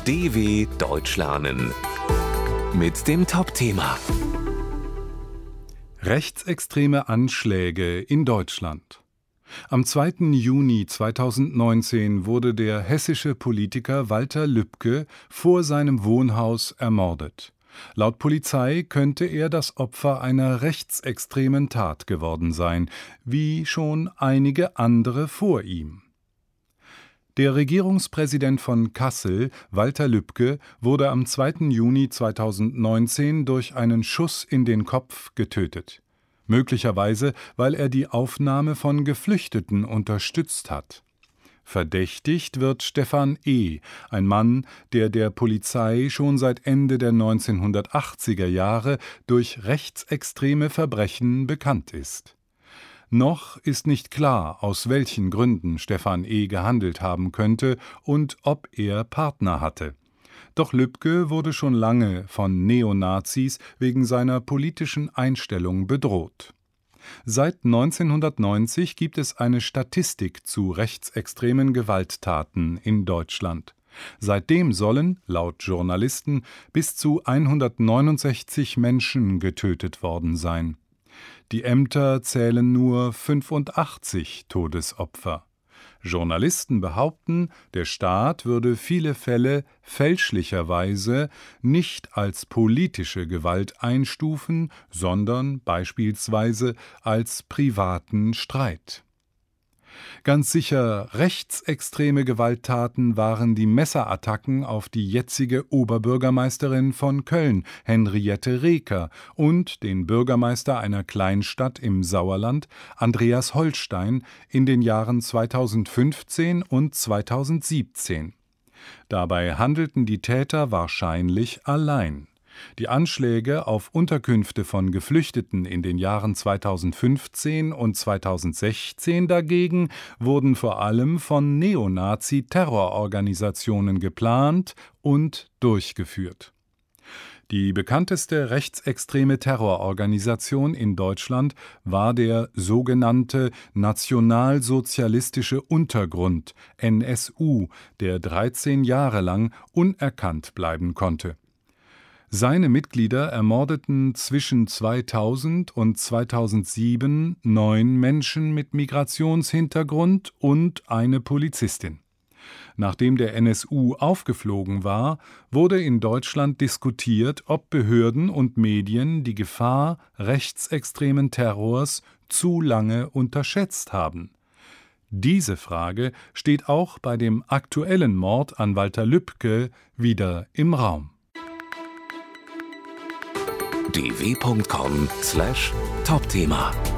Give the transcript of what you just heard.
DW Deutsch lernen mit dem Top-Thema Rechtsextreme Anschläge in Deutschland. Am 2. Juni 2019 wurde der hessische Politiker Walter Lübcke vor seinem Wohnhaus ermordet. Laut Polizei könnte er das Opfer einer rechtsextremen Tat geworden sein, wie schon einige andere vor ihm. Der Regierungspräsident von Kassel, Walter Lübcke, wurde am 2. Juni 2019 durch einen Schuss in den Kopf getötet. Möglicherweise, weil er die Aufnahme von Geflüchteten unterstützt hat. Verdächtigt wird Stefan E., ein Mann, der der Polizei schon seit Ende der 1980er Jahre durch rechtsextreme Verbrechen bekannt ist. Noch ist nicht klar, aus welchen Gründen Stefan E. gehandelt haben könnte und ob er Partner hatte. Doch Lübcke wurde schon lange von Neonazis wegen seiner politischen Einstellung bedroht. Seit 1990 gibt es eine Statistik zu rechtsextremen Gewalttaten in Deutschland. Seitdem sollen, laut Journalisten, bis zu 169 Menschen getötet worden sein. Die Ämter zählen nur 85 Todesopfer. Journalisten behaupten, der Staat würde viele Fälle fälschlicherweise nicht als politische Gewalt einstufen, sondern beispielsweise als privaten Streit. Ganz sicher rechtsextreme Gewalttaten waren die Messerattacken auf die jetzige Oberbürgermeisterin von Köln, Henriette Reker, und den Bürgermeister einer Kleinstadt im Sauerland, Andreas Holstein, in den Jahren 2015 und 2017. Dabei handelten die Täter wahrscheinlich allein. Die Anschläge auf Unterkünfte von Geflüchteten in den Jahren 2015 und 2016 dagegen wurden vor allem von Neonazi-Terrororganisationen geplant und durchgeführt. Die bekannteste rechtsextreme Terrororganisation in Deutschland war der sogenannte Nationalsozialistische Untergrund, NSU, der 13 Jahre lang unerkannt bleiben konnte. Seine Mitglieder ermordeten zwischen 2000 und 2007 9 Menschen mit Migrationshintergrund und eine Polizistin. Nachdem der NSU aufgeflogen war, wurde in Deutschland diskutiert, ob Behörden und Medien die Gefahr rechtsextremen Terrors zu lange unterschätzt haben. Diese Frage steht auch bei dem aktuellen Mord an Walter Lübcke wieder im Raum. dw.com/Topthema